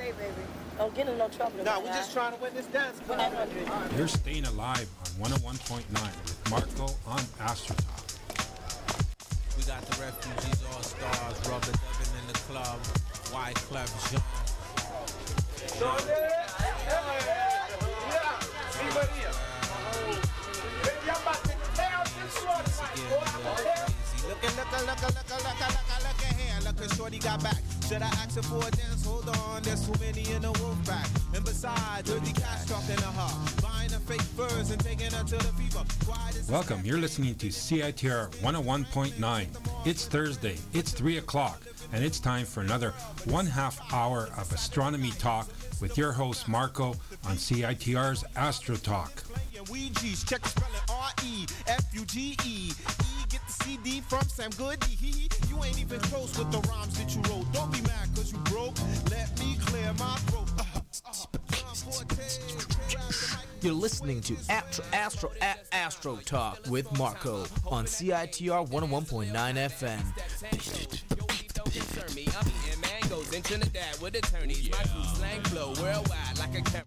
Don't get in no trouble. Nah, we're just trying to win this dance. 100. You're staying alive on 101.9 with Marco on Astro Talk. We got the Refugees All-Stars, Rubber Dubbin in the club, Wyclef Jean. Look at shorty got back. Should I ask her for a dance? Hold on, there's too many in the wolf pack. And besides, dirty cats talking to her, buying her fake furs and taking her to the fever. Welcome, you're listening to CITR 101.9. It's Thursday, it's 3 o'clock, and it's time for another 1/2 hour of astronomy talk with your host Marco on CITR's Astro Talk. Check the spelling R-E-F-U-G-E. Get the CD from Sam Goody. You ain't even close with the rhymes that you wrote. Don't be mad cause you broke. Let me clear my throat. You're listening to Astro Talk with Marco on CITR 101.9 FM. I'm eating mangoes in Trinidad with attorneys. My crew slang flow worldwide like a camera.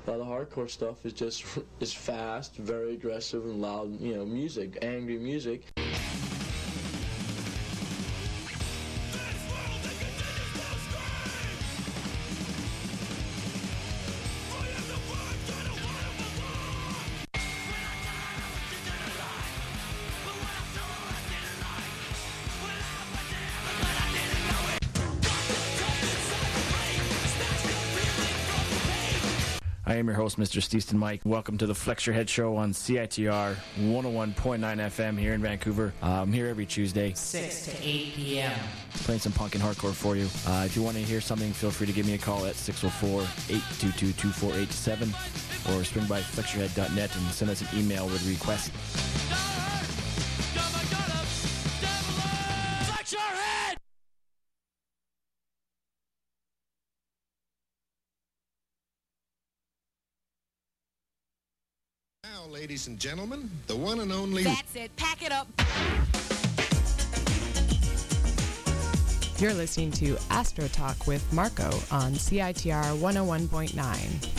The hardcore stuff is just is fast, very aggressive and loud, music, angry music. I am your host, Mr. Steeston Mike. Welcome to the Flex Your Head Show on CITR 101.9 FM here in Vancouver. I'm here every Tuesday, 6 to 8 p.m. playing some punk and hardcore for you. If you want to hear something, feel free to give me a call at 604-822-2487 or swing by flexyourhead.net and send us an email with requests. Flex your head! Now, ladies and gentlemen, the one and only... That's it. Pack it up. You're listening to Astro Talk with Marco on CITR 101.9.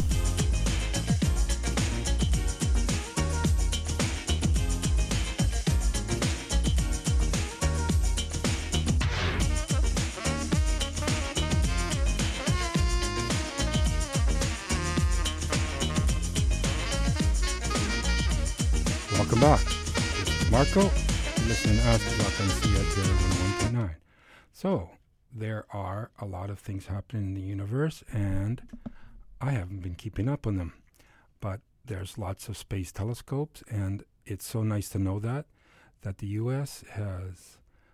Welcome back. This is Marco. You're listening to Astro Talk on CITR 101.9. So, there are a lot of things happening in the universe, and I haven't been keeping up on them. But there's lots of space telescopes, and it's so nice to know that the U.S. has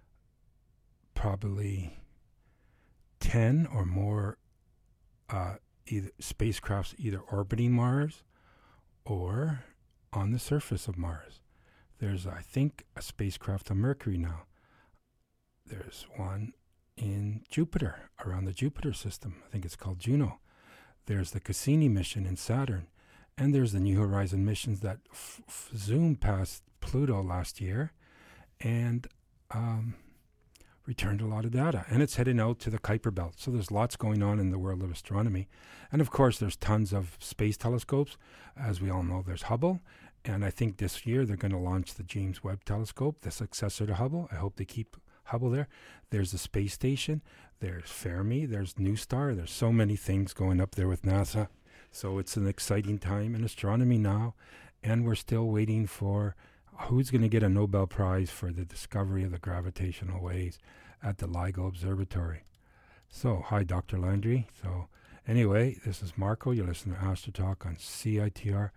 probably 10 or more either spacecrafts either orbiting Mars or on the surface of Mars. There's, I think, a spacecraft on Mercury now. There's one in Jupiter, around the Jupiter system. I think it's called Juno. There's the Cassini mission in Saturn. And there's the New Horizon missions that zoomed past Pluto last year and returned a lot of data. And it's heading out to the Kuiper Belt. So there's lots going on in the world of astronomy. And of course, there's tons of space telescopes. As we all know, there's Hubble. And I think this year they're going to launch the James Webb Telescope, the successor to Hubble. I hope they keep Hubble there. There's the space station. There's Fermi. There's NuSTAR. There's so many things going up there with NASA. So it's an exciting time in astronomy now. And we're still waiting for who's going to get a Nobel Prize for the discovery of the gravitational waves at the LIGO Observatory. So, hi, Dr. Landry. So, anyway, this is Marco. You're listening to Astro Talk on CITR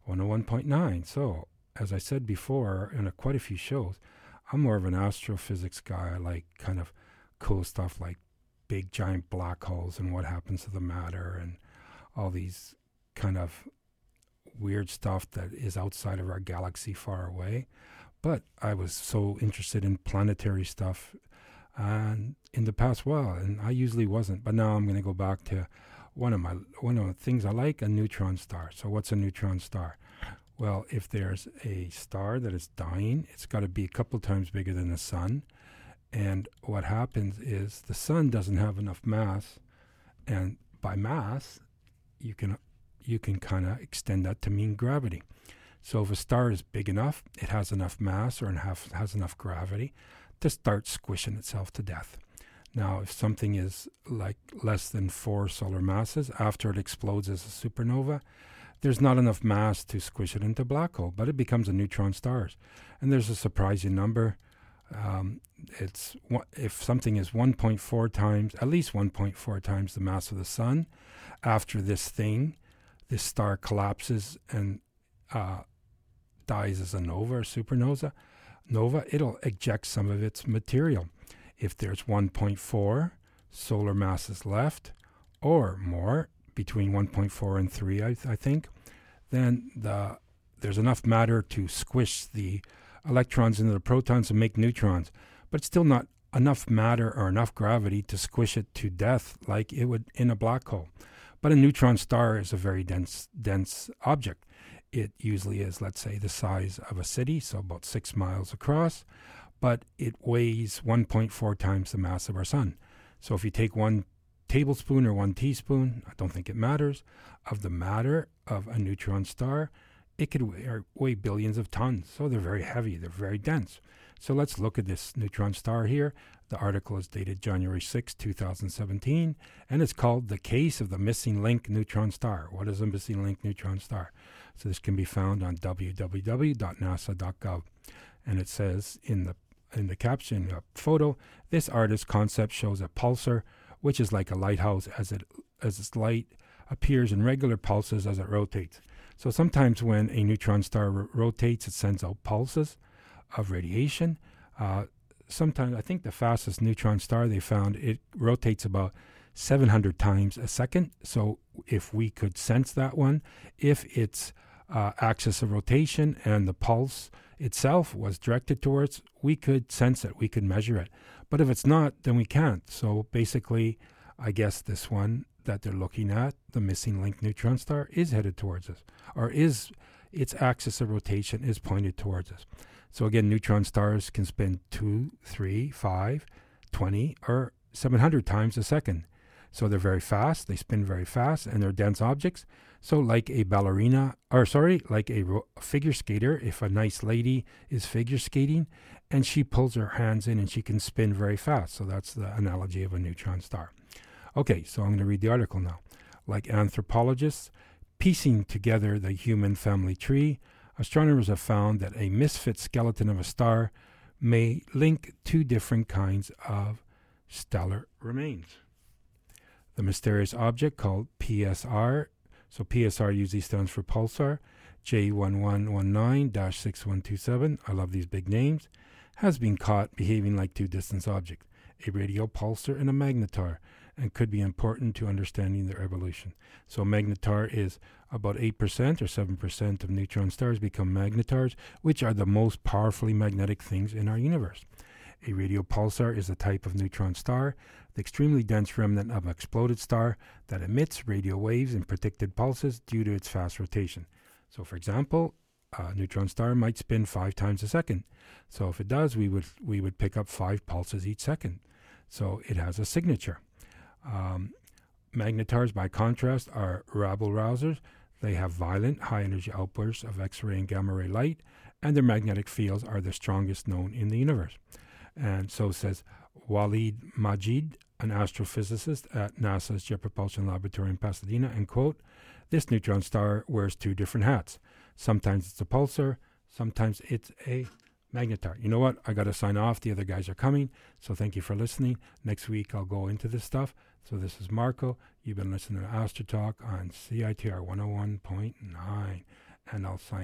101.9. So, as I said before in quite a few shows, I'm more of an astrophysics guy. I like kind of cool stuff like big giant black holes and what happens to the matter and all these kind of weird stuff that is outside of our galaxy far away. But I was so interested in planetary stuff and in the past while, and I usually wasn't. But now I'm going to go back to one of the things I like, a neutron star. So what's a neutron star? Well, if there's a star that is dying, it's got to be a couple times bigger than the sun. And what happens is the sun doesn't have enough mass, and by mass, you can kind of extend that to mean gravity. So if a star is big enough, it has enough mass or has enough gravity to start squishing itself to death. Now, if something is like less than 4 solar masses after it explodes as a supernova, there's not enough mass to squish it into a black hole, but it becomes a neutron star. And there's a surprising number. If something is 1.4 times, at least 1.4 times the mass of the sun, after this star collapses and dies as a nova or supernova, it'll eject some of its material. If there's 1.4 solar masses left, or more, between 1.4 and 3, I think, then there's enough matter to squish the electrons into the protons and make neutrons, but it's still not enough matter or enough gravity to squish it to death like it would in a black hole. But a neutron star is a very dense object. It usually is, let's say, the size of a city, so about 6 miles across, but it weighs 1.4 times the mass of our sun. So if you take 1/10 tablespoon or 1 teaspoon, I don't think it matters, of the matter of a neutron star, it could weigh billions of tons. So they're very heavy, they're very dense. So let's look at this neutron star here. The article is dated January 6, 2017, and it's called The Case of the Missing Link Neutron Star. What is a missing link neutron star? So this can be found on www.nasa.gov. And it says in the caption photo, this artist's concept shows a pulsar, which is like a lighthouse as its light appears in regular pulses as it rotates. So sometimes when a neutron star rotates, it sends out pulses of radiation. Sometimes, I think the fastest neutron star they found, it rotates about 700 times a second. So if we could sense that one, if its axis of rotation and the pulse itself was directed towards, we could sense it, we could measure it. But if it's not, then we can't. So basically, I guess this one that they're looking at, the missing link neutron star, is headed towards us, or is its axis of rotation is pointed towards us. So again, neutron stars can spin 2, 3, 5, 20, or 700 times a second. So they're very fast, they spin very fast, and they're dense objects. So like a like a figure skater, if a nice lady is figure skating, and she pulls her hands in and she can spin very fast. So that's the analogy of a neutron star. Okay, so I'm going to read the article now. Like anthropologists piecing together the human family tree, astronomers have found that a misfit skeleton of a star may link two different kinds of stellar remains. The mysterious object called PSR, so PSR usually stands for pulsar, J1119-6127, I love these big names, has been caught behaving like two distant objects, a radio pulsar and a magnetar, and could be important to understanding their evolution. So magnetar is about 8% or 7% of neutron stars become magnetars, which are the most powerfully magnetic things in our universe. A radio pulsar is a type of neutron star, the extremely dense remnant of an exploded star that emits radio waves and predicted pulses due to its fast rotation. So for example, a neutron star might spin 5 times a second. So if it does, we would pick up 5 pulses each second. So it has a signature. Magnetars, by contrast, are rabble-rousers. They have violent, high-energy outbursts of X-ray and gamma-ray light, and their magnetic fields are the strongest known in the universe. And so says Walid Majid, an astrophysicist at NASA's Jet Propulsion Laboratory in Pasadena, and quote, "This neutron star wears 2 different hats. Sometimes it's a pulsar, sometimes it's a magnetar." You know what? I got to sign off. The other guys are coming. So thank you for listening. Next week, I'll go into this stuff. So this is Marco. You've been listening to Astro Talk on CITR 101.9. And I'll sign